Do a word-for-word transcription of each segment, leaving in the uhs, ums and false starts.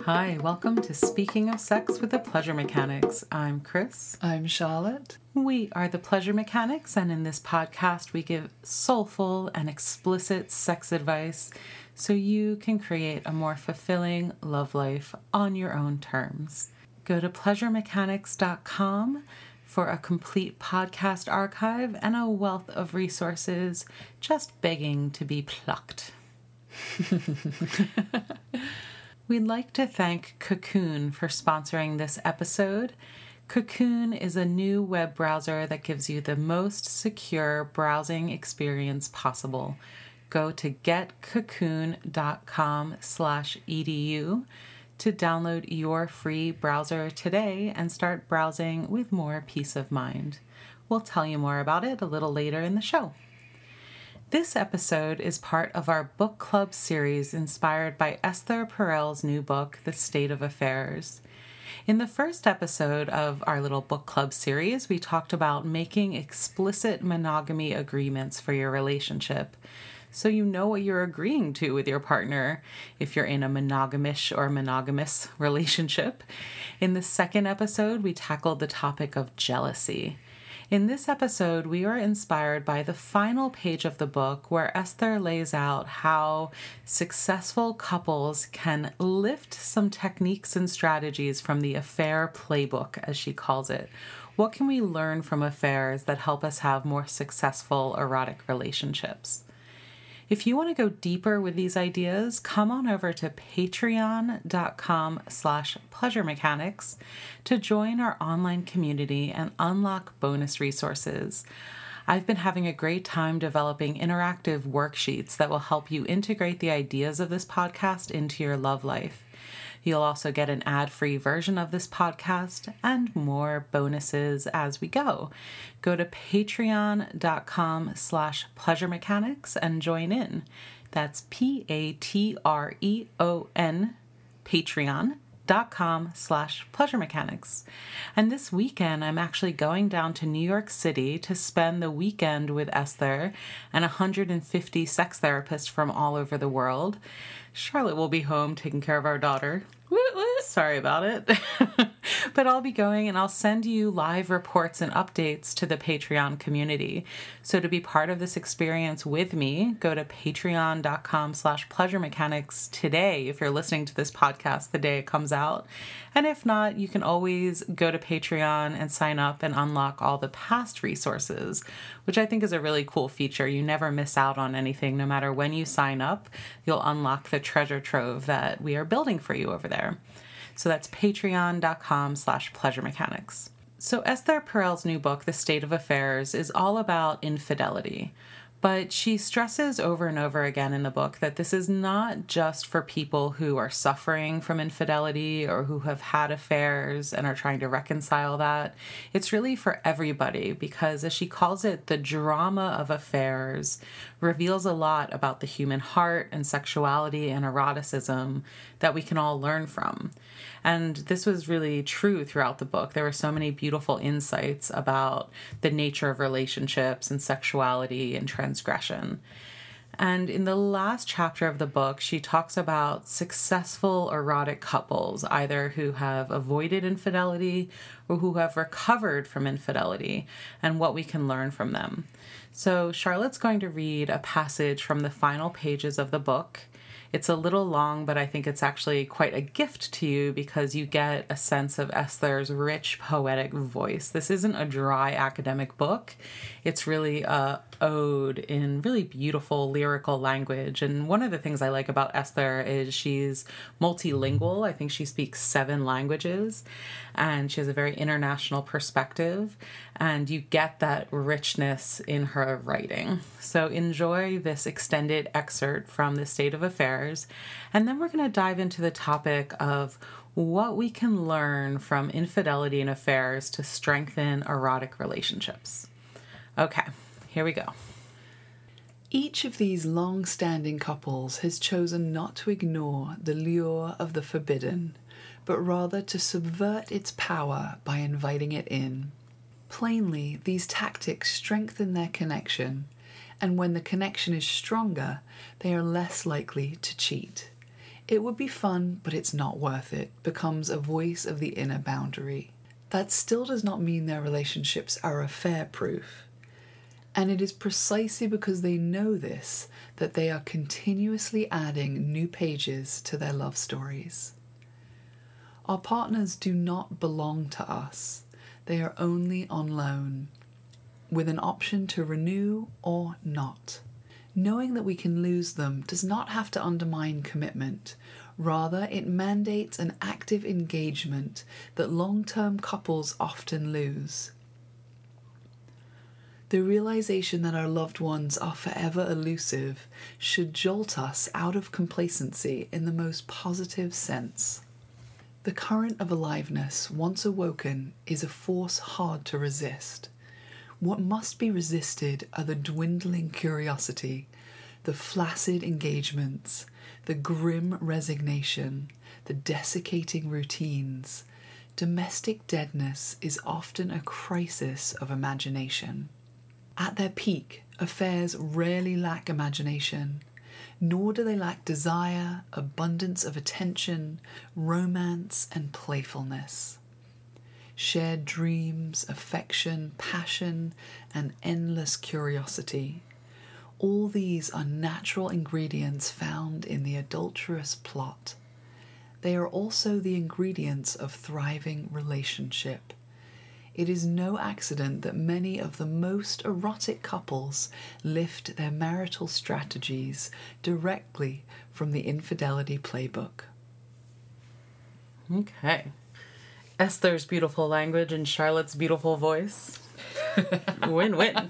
Hi, welcome to Speaking of Sex with the Pleasure Mechanics. I'm Chris. I'm Charlotte. We are the Pleasure Mechanics, and in this podcast we give soulful and explicit sex advice so you can create a more fulfilling love life on your own terms. Go to pleasure mechanics dot com for a complete podcast archive and a wealth of resources just begging to be plucked. We'd like to thank Cocoon for sponsoring this episode. Cocoon is a new web browser that gives you the most secure browsing experience possible. Go to getcocoon.com slash edu to download your free browser today and start browsing with more peace of mind. We'll tell you more about it a little later in the show. This episode is part of our book club series inspired by Esther Perel's new book, The State of Affairs. In the first episode of our little book club series, we talked about making explicit monogamy agreements for your relationship, so you know what you're agreeing to with your partner if you're in a monogamish or monogamous relationship. In the second episode, we tackled the topic of jealousy. In this episode, we are inspired by the final page of the book where Esther lays out how successful couples can lift some techniques and strategies from the affair playbook, as she calls it. What can we learn from affairs that help us have more successful erotic relationships? If you want to go deeper with these ideas, come on over to patreon.com slash pleasure mechanics to join our online community and unlock bonus resources. I've been having a great time developing interactive worksheets that will help you integrate the ideas of this podcast into your love life. You'll also get an ad-free version of this podcast and more bonuses as we go. Go to patreon.com slash pleasure mechanics and join in. That's P-A-T-R-E-O-N, patreon.com slash pleasure mechanics. And this weekend, I'm actually going down to New York City to spend the weekend with Esther and one hundred fifty sex therapists from all over the world. Charlotte will be home taking care of our daughter. Sorry about it. But I'll be going and I'll send you live reports and updates to the Patreon community. So to be part of this experience with me, go to patreon.com slash pleasure mechanics today if you're listening to this podcast the day it comes out. And if not, you can always go to Patreon and sign up and unlock all the past resources, which I think is a really cool feature. You never miss out on anything. No matter when you sign up, you'll unlock the treasure trove that we are building for you over there. So that's patreon.com slash pleasure mechanics. So Esther Perel's new book, The State of Affairs, is all about infidelity. But she stresses over and over again in the book that this is not just for people who are suffering from infidelity or who have had affairs and are trying to reconcile that. It's really for everybody because, as she calls it, the drama of affairs reveals a lot about the human heart and sexuality and eroticism that we can all learn from. And this was really true throughout the book. There were so many beautiful insights about the nature of relationships and sexuality and transgression. And in the last chapter of the book, she talks about successful erotic couples, either who have avoided infidelity or who have recovered from infidelity, and what we can learn from them. So Charlotte's going to read a passage from the final pages of the book. It's a little long, but I think it's actually quite a gift to you because you get a sense of Esther's rich poetic voice. This isn't a dry academic book. It's really a ode in really beautiful lyrical language. And one of the things I like about Esther is she's multilingual. I think she speaks seven languages and she has a very international perspective. And you get that richness in her writing. So enjoy this extended excerpt from The State of Affairs. And then we're going to dive into the topic of what we can learn from infidelity and affairs to strengthen erotic relationships. Okay, here we go. Each of these long-standing couples has chosen not to ignore the lure of the forbidden, but rather to subvert its power by inviting it in. Plainly, these tactics strengthen their connection, and when the connection is stronger, they are less likely to cheat. "It would be fun, but it's not worth it," becomes a voice of the inner boundary. That still does not mean their relationships are affair-proof. And it is precisely because they know this that they are continuously adding new pages to their love stories. Our partners do not belong to us. They are only on loan, with an option to renew or not. Knowing that we can lose them does not have to undermine commitment. Rather, it mandates an active engagement that long-term couples often lose. The realization that our loved ones are forever elusive should jolt us out of complacency in the most positive sense. The current of aliveness, once awoken, is a force hard to resist. What must be resisted are the dwindling curiosity, the flaccid engagements, the grim resignation, the desiccating routines. Domestic deadness is often a crisis of imagination. At their peak, affairs rarely lack imagination, nor do they lack desire, abundance of attention, romance, and playfulness. Shared dreams, affection, passion, and endless curiosity. All these are natural ingredients found in the adulterous plot. They are also the ingredients of thriving relationship. It is no accident that many of the most erotic couples lift their marital strategies directly from the infidelity playbook. Okay. Esther's beautiful language and Charlotte's beautiful voice. Win-win.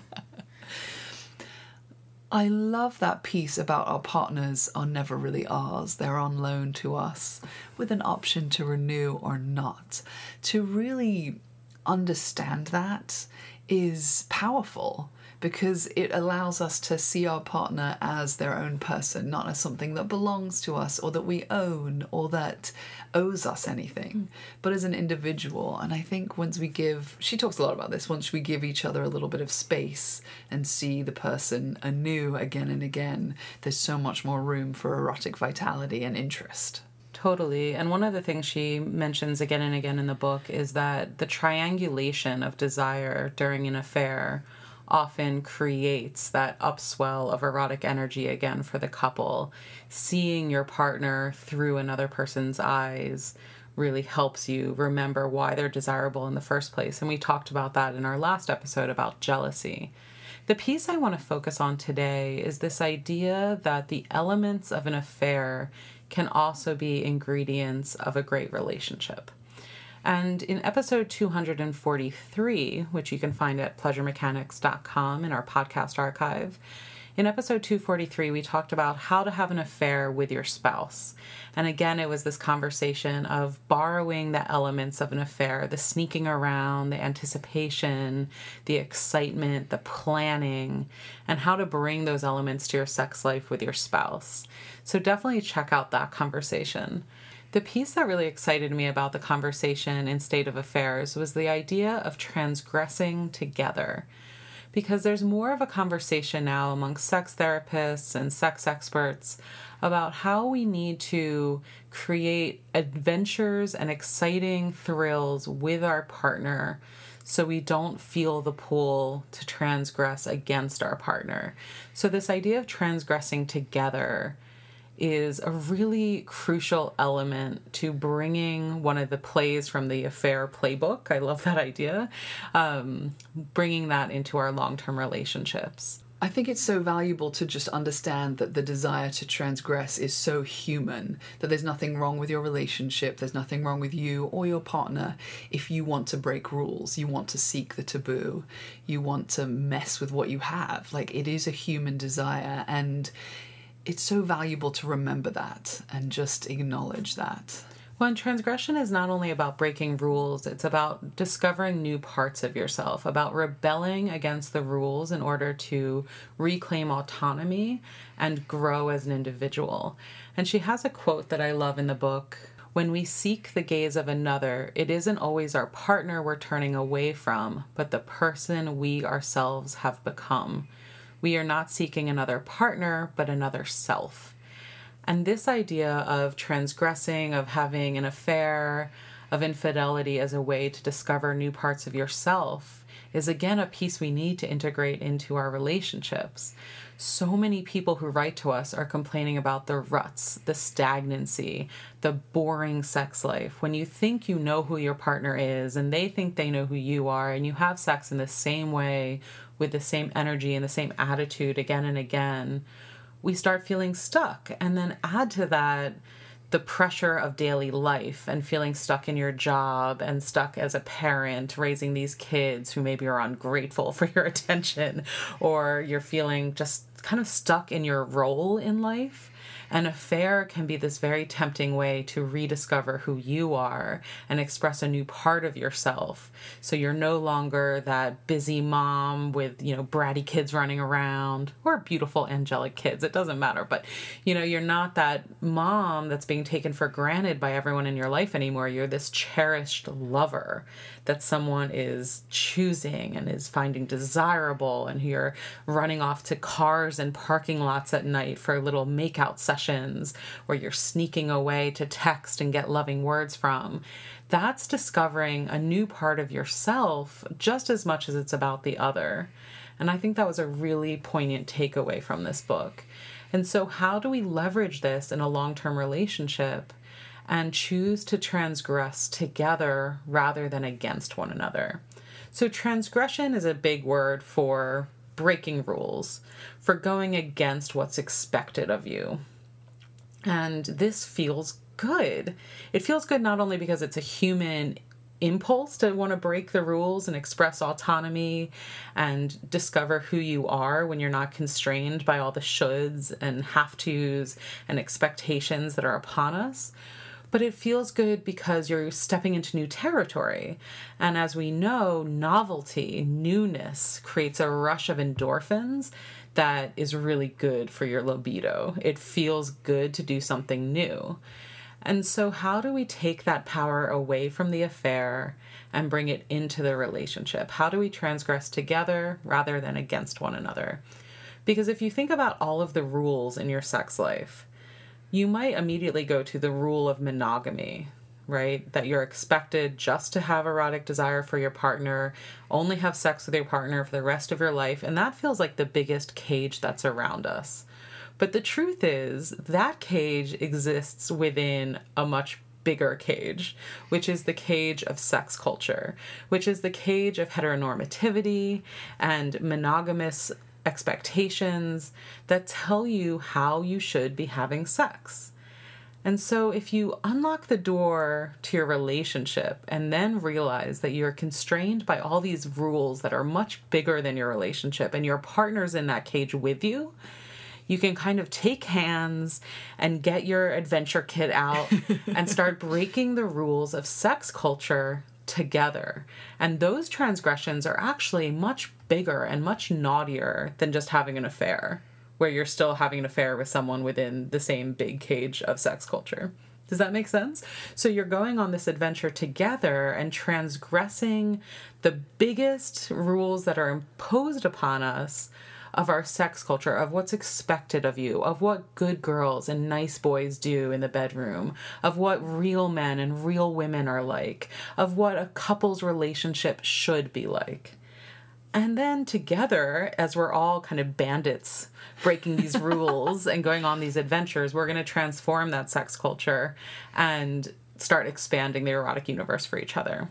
I love that piece about our partners are never really ours. They're on loan to us with an option to renew or not. To really understand that is powerful because it allows us to see our partner as their own person, not as something that belongs to us or that we own or that owes us anything, but as an individual. And I think once we give, she talks a lot about this, once we give each other a little bit of space and see the person anew again and again, there's so much more room for erotic vitality and interest. Totally. And one of the things she mentions again and again in the book is that the triangulation of desire during an affair often creates that upswell of erotic energy again for the couple. Seeing your partner through another person's eyes really helps you remember why they're desirable in the first place. And we talked about that in our last episode about jealousy. The piece I want to focus on today is this idea that the elements of an affair can also be ingredients of a great relationship. And in episode two hundred forty-three, which you can find at pleasure mechanics dot com in our podcast archive, in episode two forty-three, we talked about how to have an affair with your spouse. And again, it was this conversation of borrowing the elements of an affair, the sneaking around, the anticipation, the excitement, the planning, and how to bring those elements to your sex life with your spouse. So definitely check out that conversation. The piece that really excited me about the conversation in State of Affairs was the idea of transgressing together. Because there's more of a conversation now among sex therapists and sex experts about how we need to create adventures and exciting thrills with our partner so we don't feel the pull to transgress against our partner. So this idea of transgressing together is a really crucial element to bringing one of the plays from the affair playbook. I love that idea. Um, bringing that into our long-term relationships. I think it's so valuable to just understand that the desire to transgress is so human, that there's nothing wrong with your relationship, there's nothing wrong with you or your partner if you want to break rules, you want to seek the taboo, you want to mess with what you have. Like, it is a human desire, and it's so valuable to remember that and just acknowledge that. Well, and transgression is not only about breaking rules, it's about discovering new parts of yourself, about rebelling against the rules in order to reclaim autonomy and grow as an individual. And she has a quote that I love in the book. When we seek the gaze of another, it isn't always our partner we're turning away from, but the person we ourselves have become. We are not seeking another partner, but another self. And this idea of transgressing, of having an affair, of infidelity as a way to discover new parts of yourself is, again, a piece we need to integrate into our relationships. So many people who write to us are complaining about the ruts, the stagnancy, the boring sex life. When you think you know who your partner is and they think they know who you are, and you have sex in the same way with the same energy and the same attitude again and again, we start feeling stuck. And then add to that the pressure of daily life and feeling stuck in your job and stuck as a parent raising these kids who maybe are ungrateful for your attention, or you're feeling just kind of stuck in your role in life. An affair can be this very tempting way to rediscover who you are and express a new part of yourself. So you're no longer that busy mom with, you know, bratty kids running around, or beautiful angelic kids. It doesn't matter. But, you know, you're not that mom that's being taken for granted by everyone in your life anymore. You're this cherished lover that someone is choosing and is finding desirable, and who you're running off to cars and parking lots at night for little makeout sessions where you're sneaking away to text and get loving words from. That's discovering a new part of yourself just as much as it's about the other. And I think that was a really poignant takeaway from this book. And so how do we leverage this in a long-term relationship and choose to transgress together rather than against one another? So transgression is a big word for breaking rules, for going against what's expected of you. And this feels good. It feels good not only because it's a human impulse to want to break the rules and express autonomy and discover who you are when you're not constrained by all the shoulds and have-tos and expectations that are upon us, but it feels good because you're stepping into new territory. And as we know, novelty, newness creates a rush of endorphins that is really good for your libido. It feels good to do something new. And so how do we take that power away from the affair and bring it into the relationship? How do we transgress together rather than against one another? Because if you think about all of the rules in your sex life, you might immediately go to the rule of monogamy, right? That you're expected just to have erotic desire for your partner, only have sex with your partner for the rest of your life. And that feels like the biggest cage that's around us. But the truth is that cage exists within a much bigger cage, which is the cage of sex culture, which is the cage of heteronormativity and monogamous expectations that tell you how you should be having sex. And so if you unlock the door to your relationship and then realize that you're constrained by all these rules that are much bigger than your relationship, and your partner's in that cage with you, you can kind of take hands and get your adventure kit out and start breaking the rules of sex culture together. And those transgressions are actually much bigger and much naughtier than just having an affair, where you're still having an affair with someone within the same big cage of sex culture. Does that make sense? So you're going on this adventure together and transgressing the biggest rules that are imposed upon us of our sex culture, of what's expected of you, of what good girls and nice boys do in the bedroom, of what real men and real women are like, of what a couple's relationship should be like. And then together, as we're all kind of bandits breaking these rules and going on these adventures, we're going to transform that sex culture and start expanding the erotic universe for each other.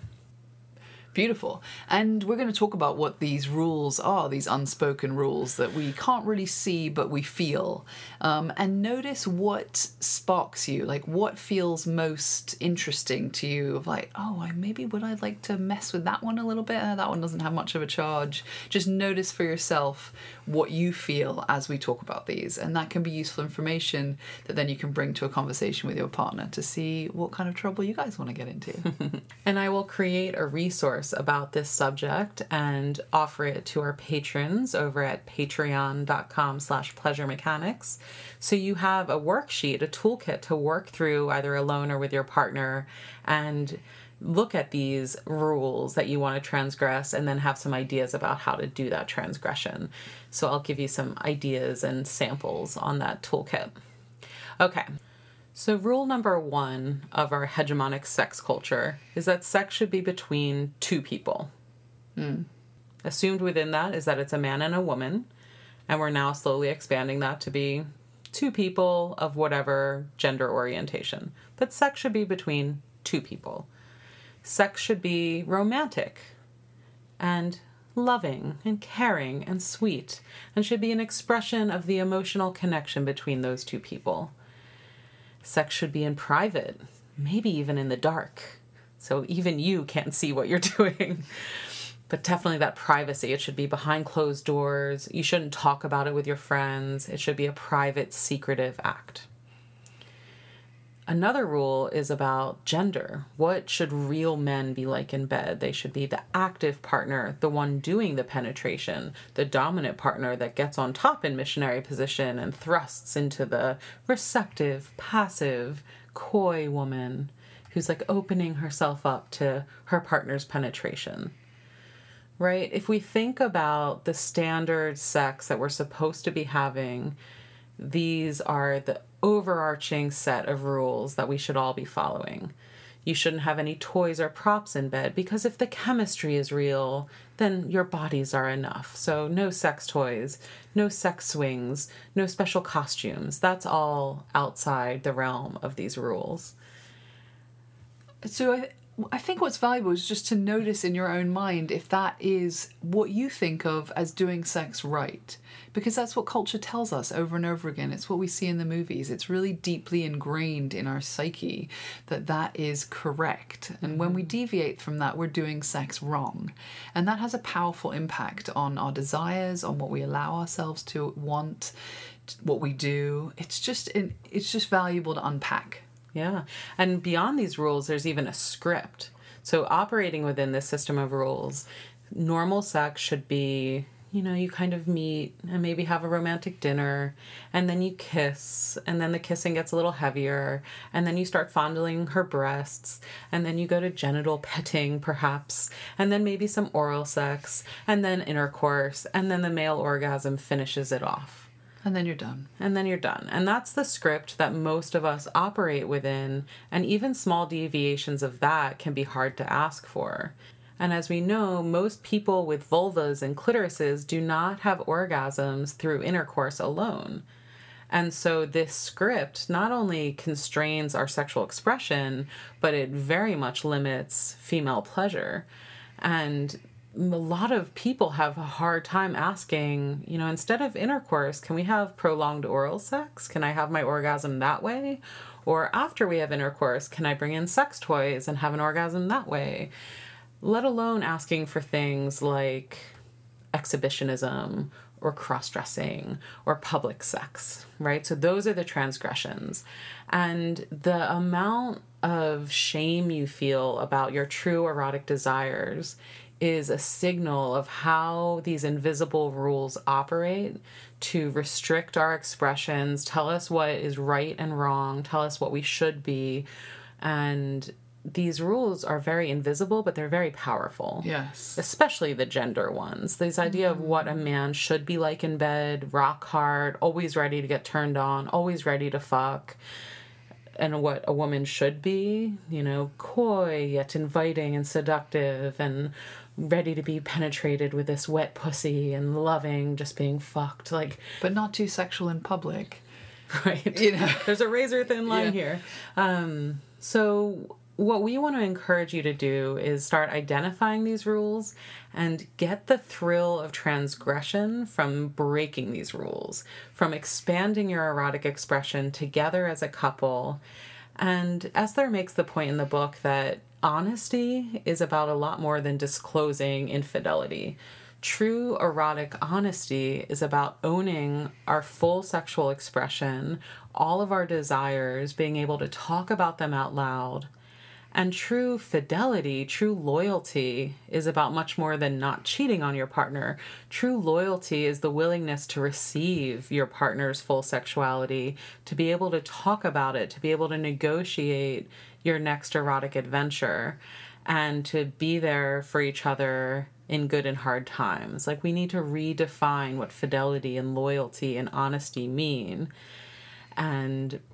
Beautiful. And we're going to talk about what these rules are, these unspoken rules that we can't really see, but we feel. Um, and notice what sparks you, like what feels most interesting to you, of like, oh, I maybe would I like to mess with that one a little bit? Uh, that one doesn't have much of a charge. Just notice for yourself what you feel as we talk about these. And that can be useful information that then you can bring to a conversation with your partner to see what kind of trouble you guys want to get into. And I will create a resource about this subject and offer it to our patrons over at patreon.com slash pleasure mechanics. So you have a worksheet, a toolkit to work through either alone or with your partner and look at these rules that you want to transgress and then have some ideas about how to do that transgression. So I'll give you some ideas and samples on that toolkit. Okay. So rule number one of our hegemonic sex culture is that sex should be between two people. Mm. Assumed within that is that it's a man and a woman, and we're now slowly expanding that to be two people of whatever gender orientation. But sex should be between two people. Sex should be romantic and loving and caring and sweet, and should be an expression of the emotional connection between those two people. Sex should be in private, maybe even in the dark, so even you can't see what you're doing. But definitely that privacy. It should be behind closed doors. You shouldn't talk about it with your friends. It should be a private, secretive act. Another rule is about gender. What should real men be like in bed? They should be the active partner, the one doing the penetration, the dominant partner that gets on top in missionary position and thrusts into the receptive, passive, coy woman who's like opening herself up to her partner's penetration. Right? If we think about the standard sex that we're supposed to be having, these are the overarching set of rules that we should all be following. You shouldn't have any toys or props in bed, because if the chemistry is real, then your bodies are enough. So no sex toys, no sex swings, no special costumes. That's all outside the realm of these rules. So I, I think what's valuable is just to notice in your own mind if that is what you think of as doing sex right. Because that's what culture tells us over and over again. It's what we see in the movies. It's really deeply ingrained in our psyche that that is correct. And mm-hmm. when we deviate from that, we're doing sex wrong. And that has a powerful impact on our desires, on what we allow ourselves to want, what we do. It's just it's just valuable to unpack. Yeah. And beyond these rules, there's even a script. So operating within this system of rules, normal sex should be, you know, you kind of meet and maybe have a romantic dinner, and then you kiss, and then the kissing gets a little heavier, and then you start fondling her breasts, and then you go to genital petting perhaps, and then maybe some oral sex, and then intercourse, and then the male orgasm finishes it off. And then you're done. And then you're done. And that's the script that most of us operate within, and even small deviations of that can be hard to ask for. And as we know, most people with vulvas and clitorises do not have orgasms through intercourse alone. And so this script not only constrains our sexual expression, but it very much limits female pleasure. And a lot of people have a hard time asking, you know, instead of intercourse, can we have prolonged oral sex? Can I have my orgasm that way? Or after we have intercourse, can I bring in sex toys and have an orgasm that way? Let alone asking for things like exhibitionism or cross-dressing or public sex, right? So those are the transgressions. And the amount of shame you feel about your true erotic desires is a signal of how these invisible rules operate to restrict our expressions, tell us what is right and wrong, tell us what we should be. And these rules are very invisible, but they're very powerful. Yes. Especially the gender ones. This idea of what a man should be like in bed, rock hard, always ready to get turned on, always ready to fuck. And what a woman should be, you know, coy yet inviting and seductive and ready to be penetrated with this wet pussy and loving just being fucked. Like, but not too sexual in public. Right. You know? There's a razor thin line Yeah. here. Um, so what we want to encourage you to do is start identifying these rules and get the thrill of transgression from breaking these rules, from expanding your erotic expression together as a couple. And Esther makes the point in the book that honesty is about a lot more than disclosing infidelity. True erotic honesty is about owning our full sexual expression, all of our desires, being able to talk about them out loud. And true fidelity, true loyalty is about much more than not cheating on your partner. True loyalty is the willingness to receive your partner's full sexuality, to be able to talk about it, to be able to negotiate your next erotic adventure, and to be there for each other in good and hard times. Like, we need to redefine what fidelity and loyalty and honesty mean. And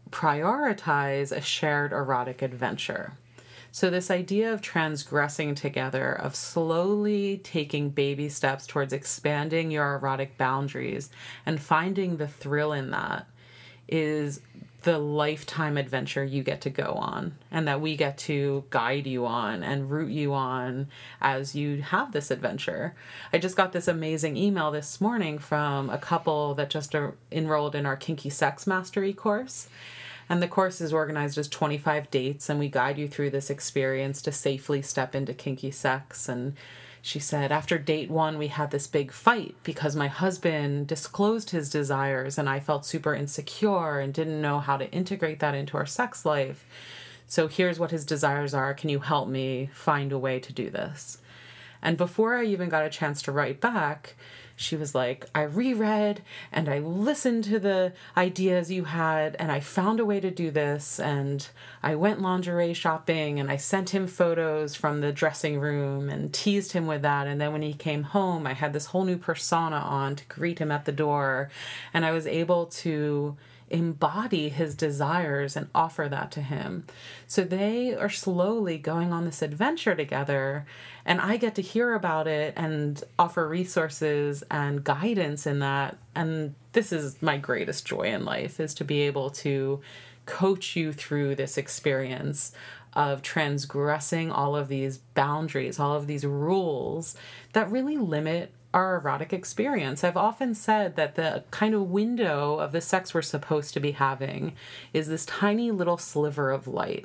prioritize a shared erotic adventure. So this idea of transgressing together, of slowly taking baby steps towards expanding your erotic boundaries and finding the thrill in that, is the lifetime adventure you get to go on, and that we get to guide you on and root you on as you have this adventure. I just got this amazing email this morning from a couple that just enrolled in our Kinky Sex Mastery course. And the course is organized as twenty-five dates, and we guide you through this experience to safely step into kinky sex. And she said, after date one, we had this big fight because my husband disclosed his desires and I felt super insecure and didn't know how to integrate that into our sex life. So here's what his desires are. Can you help me find a way to do this? And before I even got a chance to write back, she was like, I reread and I listened to the ideas you had and I found a way to do this, and I went lingerie shopping and I sent him photos from the dressing room and teased him with that. And then when he came home, I had this whole new persona on to greet him at the door, and I was able to embody his desires and offer that to him. So they are slowly going on this adventure together, and I get to hear about it and offer resources and guidance in that. And this is my greatest joy in life, is to be able to coach you through this experience of transgressing all of these boundaries, all of these rules that really limit our erotic experience. I've often said that the kind of window of the sex we're supposed to be having is this tiny little sliver of light.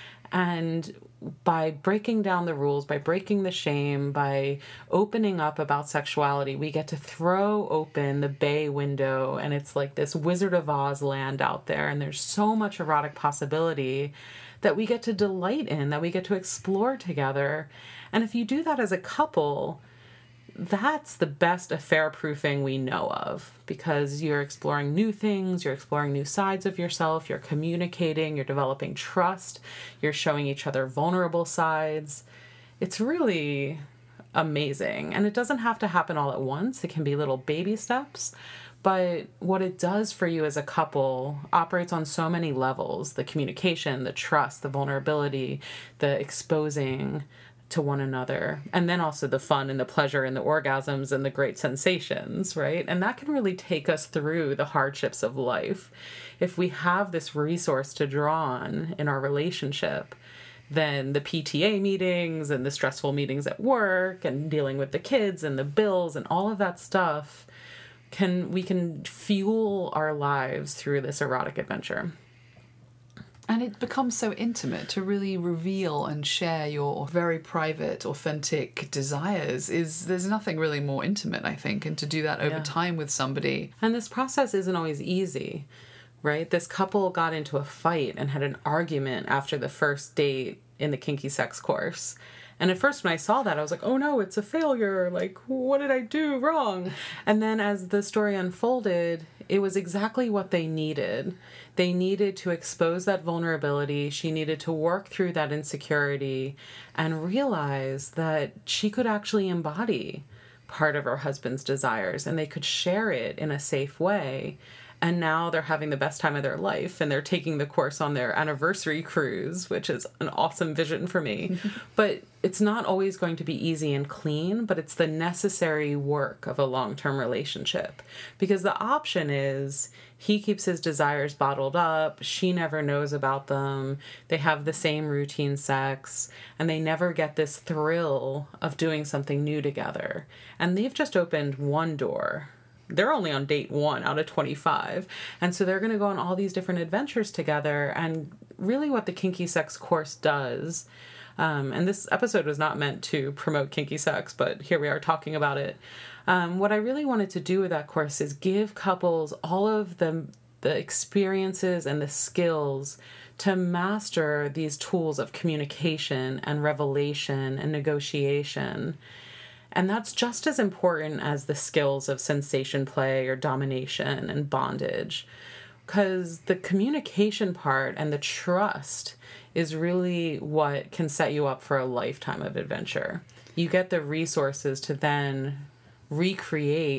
And by breaking down the rules, by breaking the shame, by opening up about sexuality, we get to throw open the bay window, and it's like this Wizard of Oz land out there, and there's so much erotic possibility that we get to delight in, that we get to explore together. And if you do that as a couple, that's the best affair proofing we know of, because you're exploring new things, you're exploring new sides of yourself, you're communicating, you're developing trust, you're showing each other vulnerable sides. It's really amazing. And it doesn't have to happen all at once. It can be little baby steps. But what it does for you as a couple operates on so many levels: the communication, the trust, the vulnerability, the exposing to one another, and then also the fun and the pleasure and the orgasms and the great sensations, right? And that can really take us through the hardships of life. If we have this resource to draw on in our relationship, then the P T A meetings and the stressful meetings at work and dealing with the kids and the bills and all of that stuff, can we can fuel our lives through this erotic adventure. And it becomes so intimate. To really reveal and share your very private, authentic desires is, there's nothing really more intimate, I think, and to do that over Yeah. time with somebody. And this process isn't always easy, right? This couple got into a fight and had an argument after the first date in the Kinky Sex course. And at first when I saw that, I was like, oh no, it's a failure. Like, what did I do wrong? And then as the story unfolded, it was exactly what they needed. They needed to expose that vulnerability. She needed to work through that insecurity and realize that she could actually embody part of her husband's desires, and they could share it in a safe way. And now they're having the best time of their life, and they're taking the course on their anniversary cruise, which is an awesome vision for me. But it's not always going to be easy and clean, but it's the necessary work of a long-term relationship. Because the option is he keeps his desires bottled up, she never knows about them, they have the same routine sex, and they never get this thrill of doing something new together. And they've just opened one door. They're only on date one out of twenty-five. And so they're going to go on all these different adventures together. And really what the Kinky Sex course does, um, and this episode was not meant to promote kinky sex, but here we are talking about it. Um, what I really wanted to do with that course is give couples all of the, the experiences and the skills to master these tools of communication and revelation and negotiation. And that's just as important as the skills of sensation play or domination and bondage, because the communication part and the trust is really what can set you up for a lifetime of adventure. You get the resources to then recreate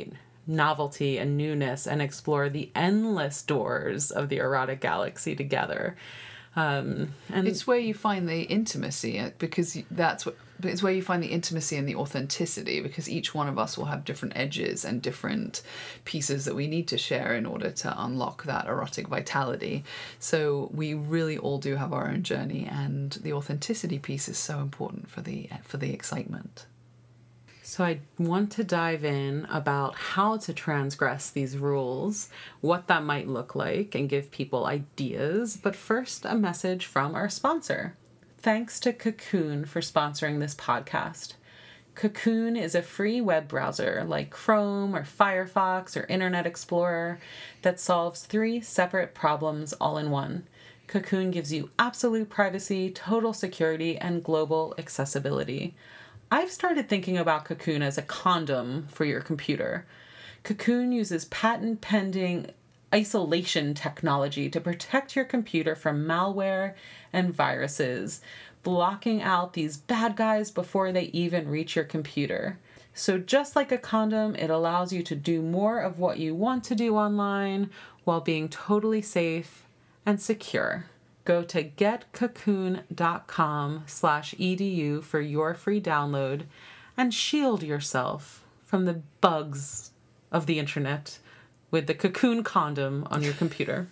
novelty and newness and explore the endless doors of the erotic galaxy together. Um, and it's where you find the intimacy, because that's what, it's where you find the intimacy and the authenticity, because each one of us will have different edges and different pieces that we need to share in order to unlock that erotic vitality. So we really all do have our own journey, and the authenticity piece is so important for the for the excitement. So I want to dive in about how to transgress these rules, what that might look like, and give people ideas. But first, a message from our sponsor. Thanks to Cocoon for sponsoring this podcast. Cocoon is a free web browser like Chrome or Firefox or Internet Explorer that solves three separate problems all in one. Cocoon gives you absolute privacy, total security, and global accessibility. I've started thinking about Cocoon as a condom for your computer. Cocoon uses patent-pending isolation technology to protect your computer from malware and viruses, blocking out these bad guys before they even reach your computer. So just like a condom, it allows you to do more of what you want to do online while being totally safe and secure. Go to getcocoon.com slash edu for your free download and shield yourself from the bugs of the internet with the Cocoon condom on your computer.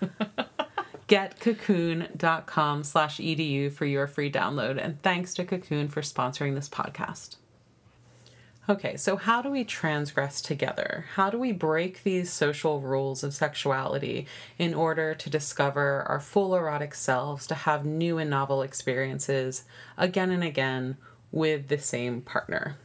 Getcocoon.com slash edu for your free download. And thanks to Cocoon for sponsoring this podcast. Okay, so how do we transgress together? How do we break these social rules of sexuality in order to discover our full erotic selves, to have new and novel experiences again and again with the same partner?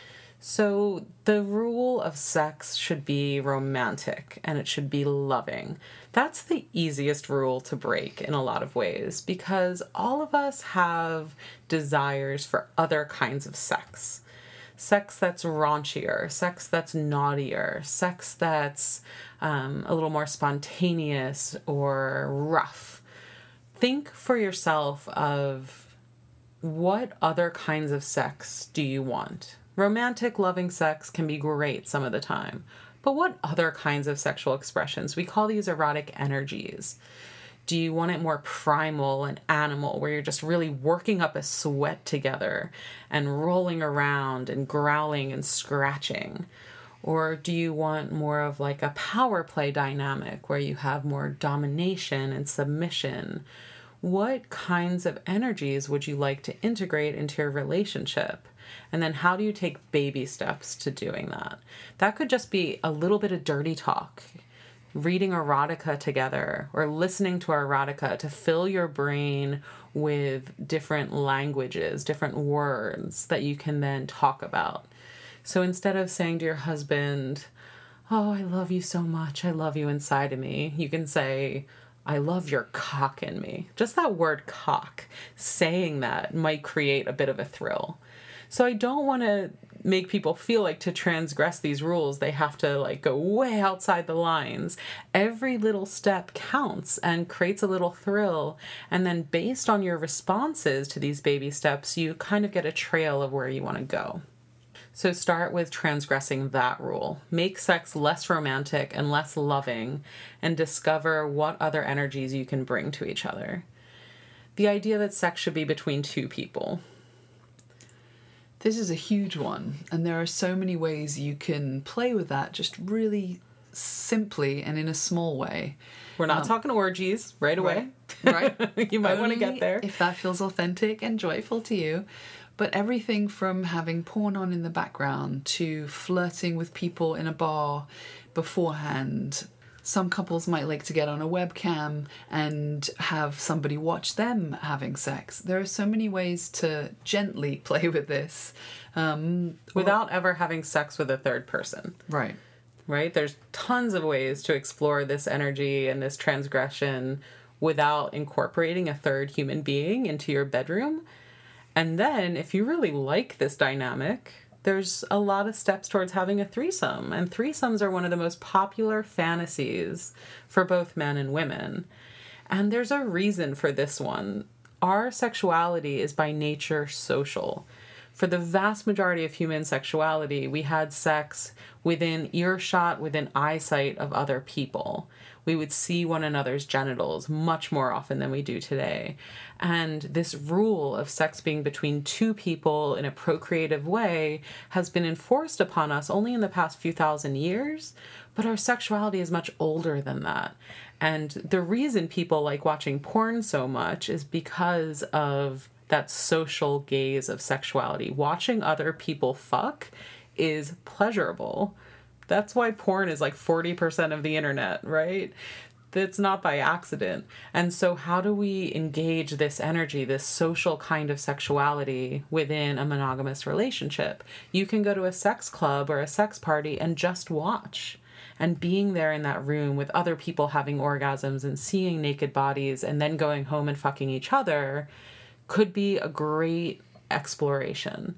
So the rule of sex should be romantic and it should be loving. That's the easiest rule to break in a lot of ways, because all of us have desires for other kinds of sex. Sex that's raunchier, sex that's naughtier, sex that's um, a little more spontaneous or rough. Think for yourself of what other kinds of sex do you want? Romantic, loving sex can be great some of the time, but what other kinds of sexual expressions? We call these erotic energies. Do you want it more primal and animal, where you're just really working up a sweat together and rolling around and growling and scratching? Or do you want more of like a power play dynamic where you have more domination and submission? What kinds of energies would you like to integrate into your relationship? And then how do you take baby steps to doing that? That could just be a little bit of dirty talk, reading erotica together, or listening to erotica to fill your brain with different languages, different words that you can then talk about. So instead of saying to your husband, "Oh, I love you so much, I love you inside of me," you can say, "I love your cock in me." Just that word cock, saying that might create a bit of a thrill. So I don't want to make people feel like to transgress these rules, they have to like go way outside the lines. Every little step counts and creates a little thrill. And then based on your responses to these baby steps, you kind of get a trail of where you want to go. So start with transgressing that rule. Make sex less romantic and less loving, and discover what other energies you can bring to each other. The idea that sex should be between two people. This is a huge one, and there are so many ways you can play with that just really simply and in a small way. We're not um, talking orgies right away. Right. right. You might want to get there. If that feels authentic and joyful to you. But everything from having porn on in the background to flirting with people in a bar beforehand. Some couples might like to get on a webcam and have somebody watch them having sex. There are so many ways to gently play with this. Um, Without or, ever having sex with a third person. Right. Right? There's tons of ways to explore this energy and this transgression without incorporating a third human being into your bedroom. And then, if you really like this dynamic, there's a lot of steps towards having a threesome. And threesomes are one of the most popular fantasies for both men and women. And there's a reason for this one. Our sexuality is by nature social. for the vast majority of human sexuality, we had sex within earshot, within eyesight of other people. We would see one another's genitals much more often than we do today. And this rule of sex being between two people in a procreative way has been enforced upon us only in the past few thousand years, but our sexuality is much older than that. And the reason people like watching porn so much is because of that social gaze of sexuality. Watching other people fuck is pleasurable. That's why porn is like forty percent of the internet, right? That's not by accident. And so how do we engage this energy, this social kind of sexuality within a monogamous relationship? You can go to a sex club or a sex party and just watch. And being there in that room with other people having orgasms and seeing naked bodies and then going home and fucking each other could be a great exploration.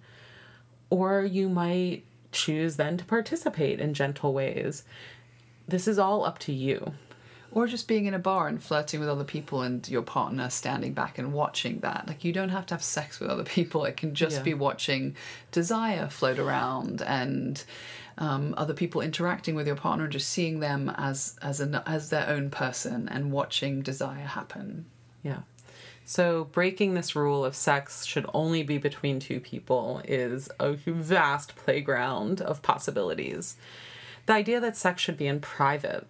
Or you might choose then to participate in gentle ways. This is all up to you. Or just being in a bar and flirting with other people and your partner standing back and watching that. Like, you don't have to have sex with other people. It can just yeah. be watching desire float around and um, other people interacting with your partner and just seeing them as as an, as their own person and watching desire happen. Yeah. So breaking this rule of sex should only be between two people is a vast playground of possibilities. The idea that sex should be in private.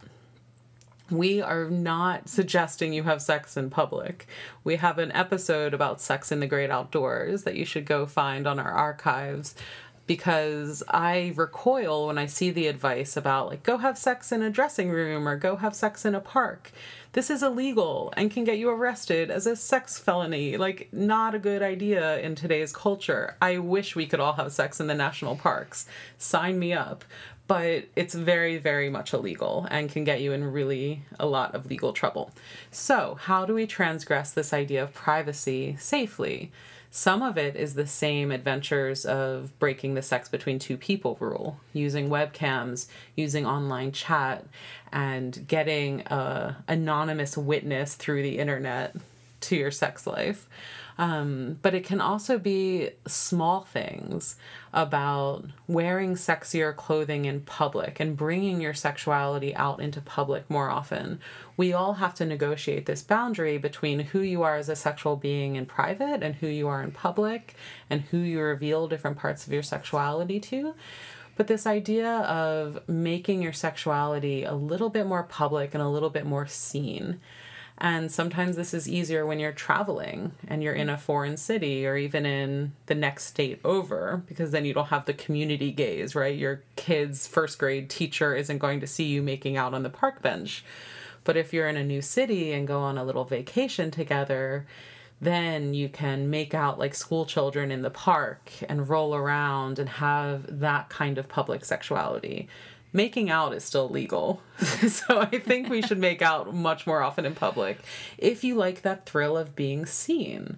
We are not suggesting you have sex in public. We have an episode about sex in the great outdoors that you should go find on our archives, because I recoil when I see the advice about, like, go have sex in a dressing room or go have sex in a park. This is illegal and can get you arrested as a sex felony. Like, not a good idea in today's culture. I wish we could all have sex in the national parks. Sign me up. But it's very, very much illegal and can get you in really a lot of legal trouble. So how do we transgress this idea of privacy safely? Some of it is the same adventures of breaking the sex between two people rule, using webcams, using online chat, and getting an anonymous witness through the internet to your sex life. Um, but it can also be small things about wearing sexier clothing in public and bringing your sexuality out into public more often. We all have to negotiate this boundary between who you are as a sexual being in private and who you are in public and who you reveal different parts of your sexuality to. But this idea of making your sexuality a little bit more public and a little bit more seen. And sometimes this is easier when you're traveling and you're in a foreign city or even in the next state over, because then you don't have the community gaze, right? Your kid's first grade teacher isn't going to see you making out on the park bench. But if you're in a new city and go on a little vacation together, then you can make out like school children in the park and roll around and have that kind of public sexuality. Making out is still legal. So I think we should make out much more often in public if you like that thrill of being seen.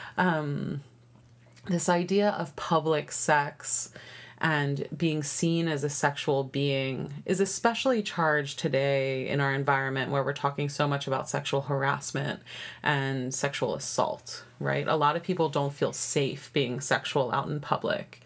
Um, this idea of public sex and being seen as a sexual being is especially charged today in our environment where we're talking so much about sexual harassment and sexual assault, right? A lot of people don't feel safe being sexual out in public.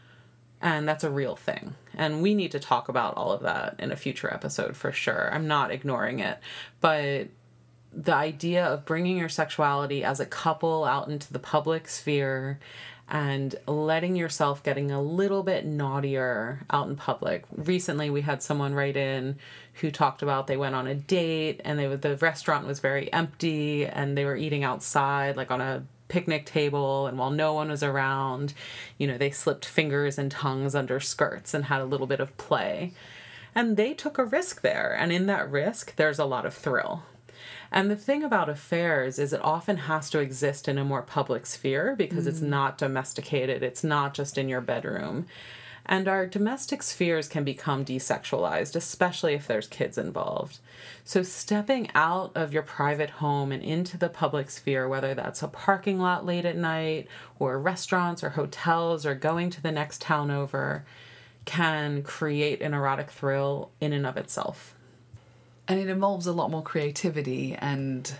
And that's a real thing. And we need to talk about all of that in a future episode for sure. I'm not ignoring it. But the idea of bringing your sexuality as a couple out into the public sphere and letting yourself getting a little bit naughtier out in public. Recently, we had someone write in who talked about they went on a date and they the restaurant was very empty and they were eating outside, like on a picnic table, and while no one was around, you know, they slipped fingers and tongues under skirts and had a little bit of play. And they took a risk there, and in that risk, there's a lot of thrill. And the thing about affairs is it often has to exist in a more public sphere because mm. it's not domesticated. It's not just in your bedroom. And our domestic spheres can become desexualized, especially if there's kids involved. So stepping out of your private home and into the public sphere, whether that's a parking lot late at night or restaurants or hotels or going to the next town over, can create an erotic thrill in and of itself. And it involves a lot more creativity and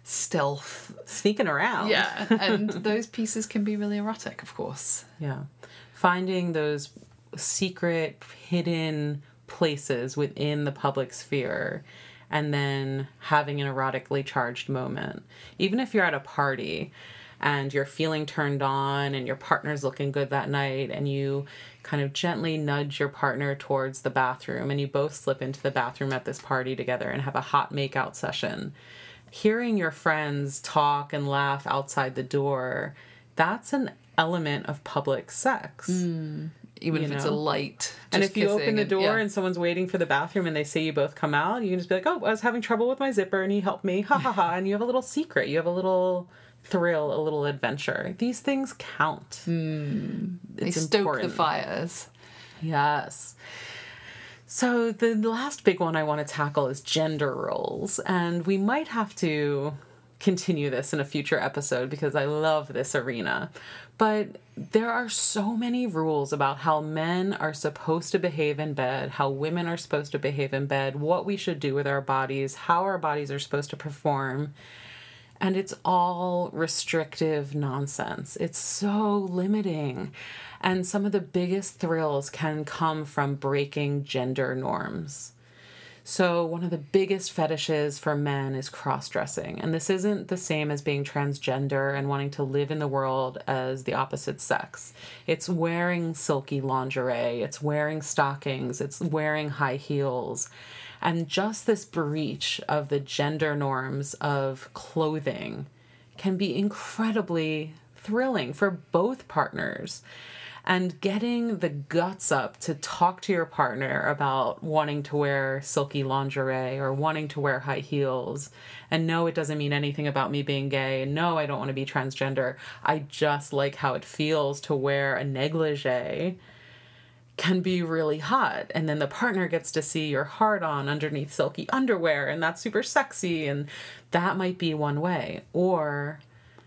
stealth. Sneaking around. Yeah, and those pieces can be really erotic, of course. Yeah. Finding those secret, hidden places within the public sphere and then having an erotically charged moment. Even if you're at a party and you're feeling turned on and your partner's looking good that night and you kind of gently nudge your partner towards the bathroom and you both slip into the bathroom at this party together and have a hot makeout session. Hearing your friends talk and laugh outside the door, that's an element of public sex. Mm. Even you if know? it's a light. And if you open the and, door yeah. and someone's waiting for the bathroom and they say you both come out, you can just be like, oh, I was having trouble with my zipper and he helped me. Ha ha ha. And you have a little secret. You have a little thrill, a little adventure. These things count. Mm. They It's stoke important. the fires. Yes. So the last big one I want to tackle is gender roles. And we might have to continue this in a future episode because I love this arena. But there are so many rules about how men are supposed to behave in bed, how women are supposed to behave in bed, what we should do with our bodies, how our bodies are supposed to perform. And it's all restrictive nonsense. It's so limiting. And some of the biggest thrills can come from breaking gender norms. So one of the biggest fetishes for men is cross-dressing. And this isn't the same as being transgender and wanting to live in the world as the opposite sex. It's wearing silky lingerie. It's wearing stockings. It's wearing high heels. And just this breach of the gender norms of clothing can be incredibly thrilling for both partners. And getting the guts up to talk to your partner about wanting to wear silky lingerie or wanting to wear high heels. And no, it doesn't mean anything about me being gay. And no, I don't want to be transgender. I just like how it feels to wear a negligee can be really hot. And then the partner gets to see your heart on underneath silky underwear. And that's super sexy. And that might be one way. Or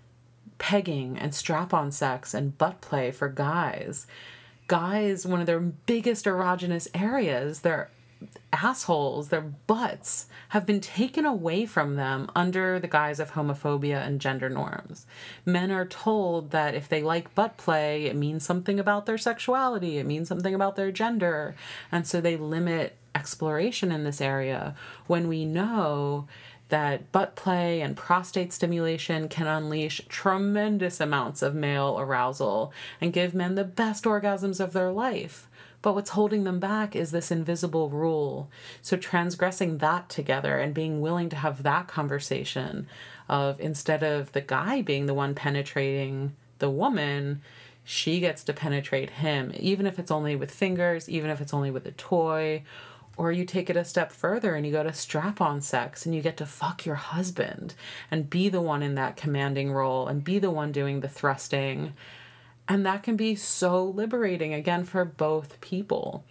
pegging and strap-on sex and butt play for guys. Guys, one of their biggest erogenous areas, their assholes, their butts, have been taken away from them under the guise of homophobia and gender norms. Men are told that if they like butt play, it means something about their sexuality, it means something about their gender, and so they limit exploration in this area when we know that butt play and prostate stimulation can unleash tremendous amounts of male arousal and give men the best orgasms of their life. But what's holding them back is this invisible rule. So transgressing that together and being willing to have that conversation of instead of the guy being the one penetrating the woman, she gets to penetrate him, even if it's only with fingers, even if it's only with a toy. Or you take it a step further and you go to strap-on sex and you get to fuck your husband and be the one in that commanding role and be the one doing the thrusting. And that can be so liberating, again, for both people.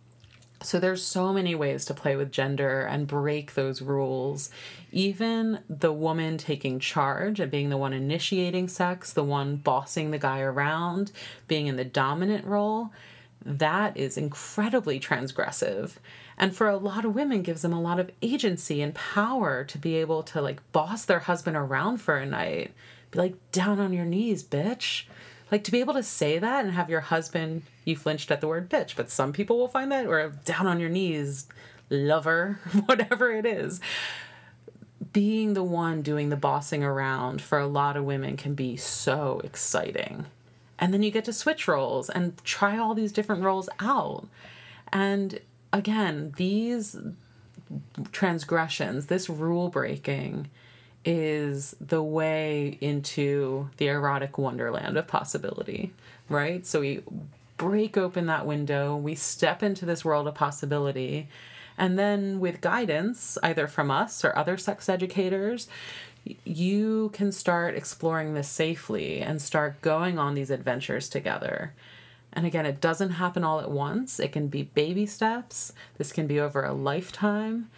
So there's so many ways to play with gender and break those rules. Even the woman taking charge and being the one initiating sex, the one bossing the guy around, being in the dominant role, that is incredibly transgressive. And for a lot of women, gives them a lot of agency and power to be able to, like, boss their husband around for a night. Be like, down on your knees, bitch. Like, to be able to say that and have your husband, you flinched at the word bitch, but some people will find that, or down on your knees, lover, whatever it is. Being the one doing the bossing around for a lot of women can be so exciting. And then you get to switch roles and try all these different roles out. And again, these transgressions, this rule breaking is the way into the erotic wonderland of possibility, right? So we break open that window, we step into this world of possibility, and then with guidance, either from us or other sex educators, you can start exploring this safely and start going on these adventures together. And again, it doesn't happen all at once. It can be baby steps. This can be over a lifetime.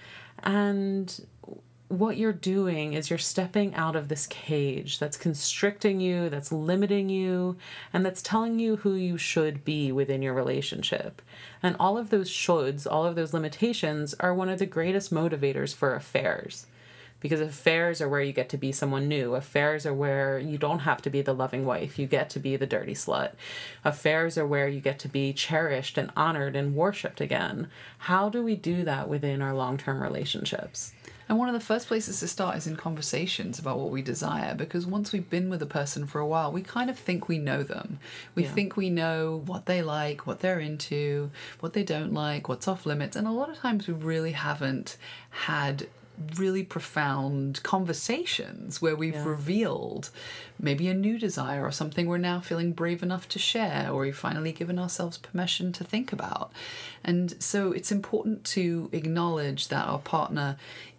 And what you're doing is you're stepping out of this cage that's constricting you, that's limiting you, and that's telling you who you should be within your relationship. And all of those shoulds, all of those limitations are one of the greatest motivators for affairs. Because affairs are where you get to be someone new. Affairs are where you don't have to be the loving wife. You get to be the dirty slut. Affairs are where you get to be cherished and honored and worshipped again. How do we do that within our long-term relationships? And one of the first places to start is in conversations about what we desire, because once we've been with a person for a while, we kind of think we know them. We yeah. think we know what they like, what they're into, what they don't like, what's off limits. And a lot of times we really haven't had really profound conversations where we've yeah. revealed maybe a new desire or something we're now feeling brave enough to share, or we've finally given ourselves permission to think about. And so it's important to acknowledge that our partner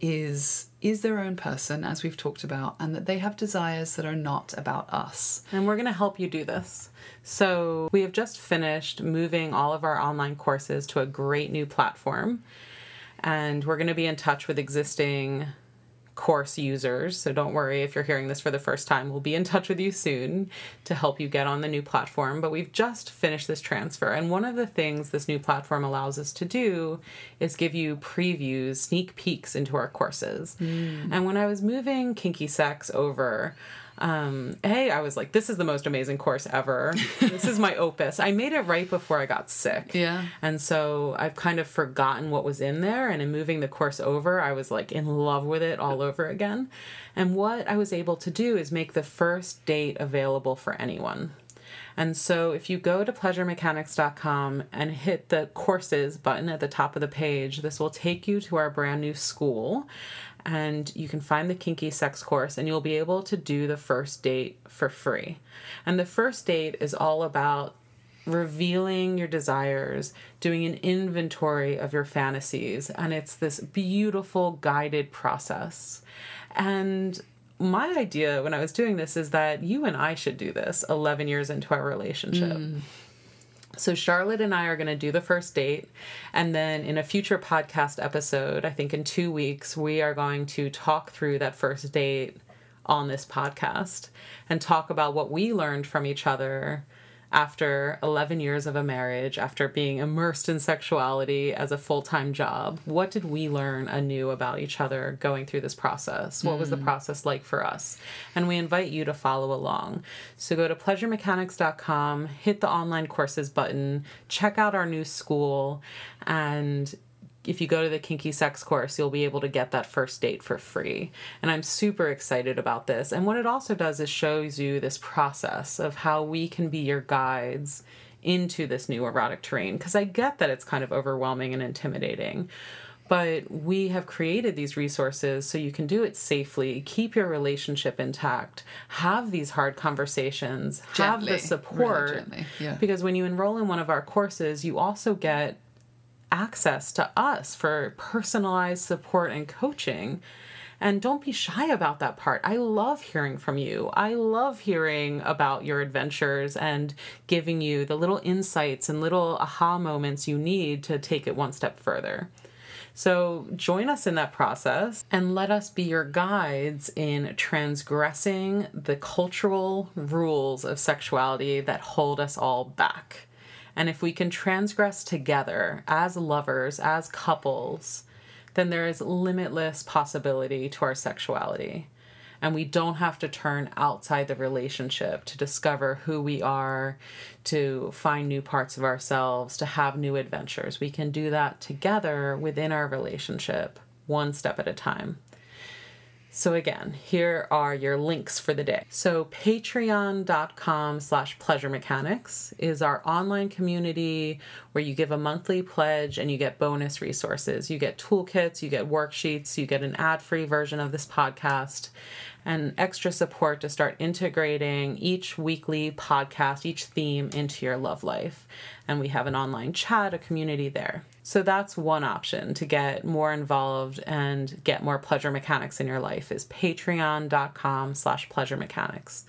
is is their own person, as we've talked about, and that they have desires that are not about us. And we're going to help you do this. So we have just finished moving all of our online courses to a great new platform. And we're going to be in touch with existing course users. So don't worry if you're hearing this for the first time. We'll be in touch with you soon to help you get on the new platform. But we've just finished this transfer. And one of the things this new platform allows us to do is give you previews, sneak peeks into our courses. Mm. And when I was moving Kinky Sex over, Um, hey, I was like, this is the most amazing course ever. This is my opus. I made it right before I got sick. Yeah. And so I've kind of forgotten what was in there. And in moving the course over, I was like in love with it all over again. And what I was able to do is make the first date available for anyone. And so if you go to pleasure mechanics dot com and hit the courses button at the top of the page, this will take you to our brand new school. And you can find the Kinky Sex course, and you'll be able to do the first date for free. And the first date is all about revealing your desires, doing an inventory of your fantasies, and it's this beautiful guided process. And my idea when I was doing this is that you and I should do this eleven years into our relationship. Mm. So Charlotte and I are going to do the first date, and then in a future podcast episode, I think in two weeks, we are going to talk through that first date on this podcast and talk about what we learned from each other after eleven years of a marriage, after being immersed in sexuality as a full-time job. What did we learn anew about each other going through this process? What mm. was the process like for us? And we invite you to follow along. So go to pleasure mechanics dot com, hit the online courses button, check out our new school, and if you go to the Kinky Sex course, you'll be able to get that first date for free. And I'm super excited about this. And what it also does is shows you this process of how we can be your guides into this new erotic terrain. Because I get that it's kind of overwhelming and intimidating. But we have created these resources so you can do it safely, keep your relationship intact, have these hard conversations, gently, have the support. Really gently, yeah. Because when you enroll in one of our courses, you also get access to us for personalized support and coaching. And don't be shy about that part. I love hearing from you. I love hearing about your adventures and giving you the little insights and little aha moments you need to take it one step further. So join us in that process and let us be your guides in transgressing the cultural rules of sexuality that hold us all back. And if we can transgress together as lovers, as couples, then there is limitless possibility to our sexuality. And we don't have to turn outside the relationship to discover who we are, to find new parts of ourselves, to have new adventures. We can do that together within our relationship, one step at a time. So again, here are your links for the day. So patreon.com slash pleasure mechanics is our online community where you give a monthly pledge and you get bonus resources. You get toolkits, you get worksheets, you get an ad-free version of this podcast, and extra support to start integrating each weekly podcast, each theme into your love life. And we have an online chat, a community there. So that's one option to get more involved and get more pleasure mechanics in your life is patreon.com slash pleasure mechanics.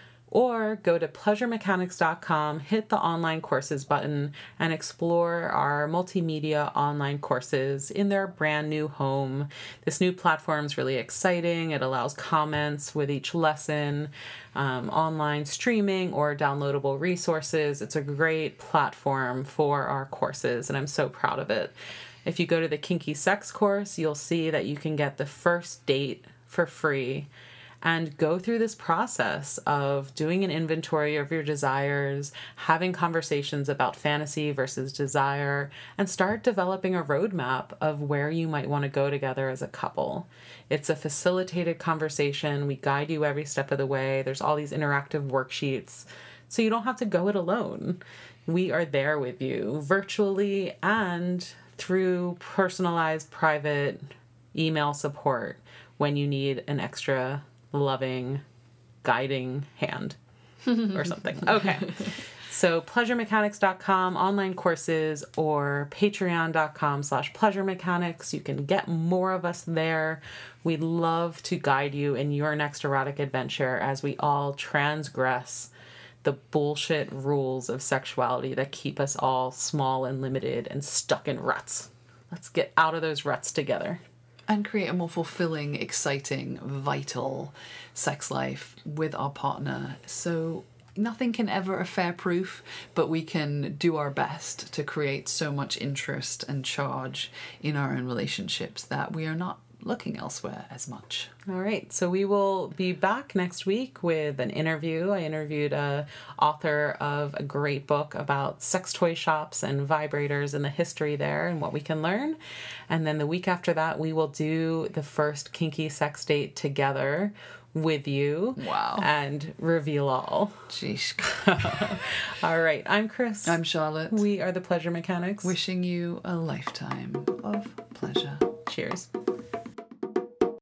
Or go to pleasure mechanics dot com, hit the online courses button, and explore our multimedia online courses in their brand new home. This new platform is really exciting. It allows comments with each lesson, um, online streaming, or downloadable resources. It's a great platform for our courses, and I'm so proud of it. If you go to the Kinky Sex course, you'll see that you can get the first date for free and go through this process of doing an inventory of your desires, having conversations about fantasy versus desire, and start developing a roadmap of where you might want to go together as a couple. It's a facilitated conversation. We guide you every step of the way. There's all these interactive worksheets, so you don't have to go it alone. We are there with you virtually and through personalized private email support when you need an extra loving, guiding hand or something. Okay. So pleasure mechanics dot com, online courses, or patreon.com slash pleasure mechanics. You can get more of us there. We'd love to guide you in your next erotic adventure as we all transgress the bullshit rules of sexuality that keep us all small and limited and stuck in ruts. Let's get out of those ruts together. And create a more fulfilling, exciting, vital sex life with our partner. So nothing can ever affair proof, but we can do our best to create so much interest and charge in our own relationships that we are not looking elsewhere as much. All right. So we will be back next week with an interview. I interviewed a author of a great book about sex toy shops and vibrators and the history there and what we can learn. And then the week after that, we will do the first kinky sex date together with you. Wow. And reveal all. Sheesh. All right. I'm Chris. I'm Charlotte. We are the Pleasure Mechanics. Wishing you a lifetime of pleasure. Cheers.